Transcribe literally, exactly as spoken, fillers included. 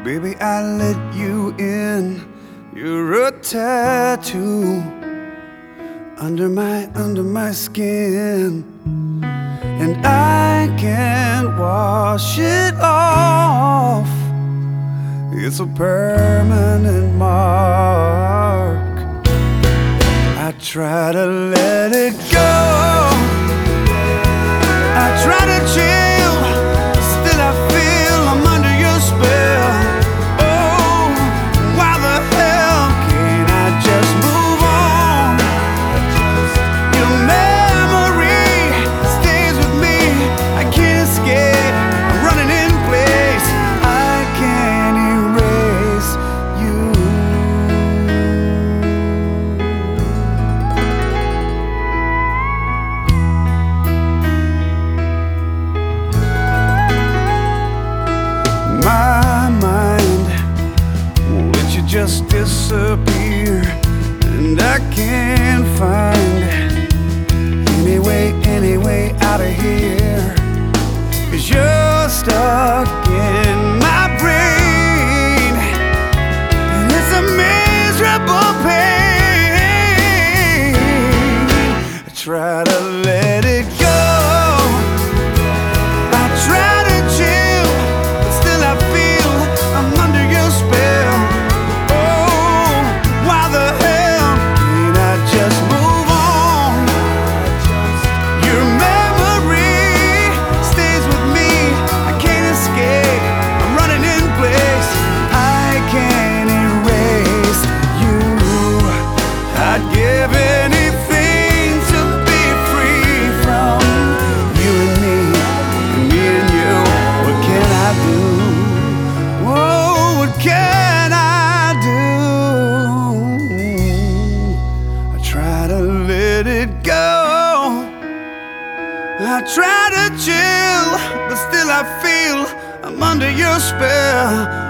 Baby, I let you in. You're a tattoo under my, under my skin, and I can't wash it off. It's a permanent mark. I try to let it go, I try to chill, still I feel I'm under your spell. Oh, why the hell can't I just move on? Your memory stays with me, I can't escape, I'm running in place, I can't erase you. My mind won't let you just disappear, and I can't find any way, any way out of here, 'cause you're stuck in my brain, and it's a miserable pain. I try to let it go, I try to chill, but still I feel I'm under your spell. Oh, why the hell can't I just move on? Your memory stays with me, I can't escape, I'm running in place, I can't erase you. I'd give anything to be free from you and me, and me and you. What can I do? Whoa, what can I do? I try to let it go, I try to chill, but still I feel I'm under your spell.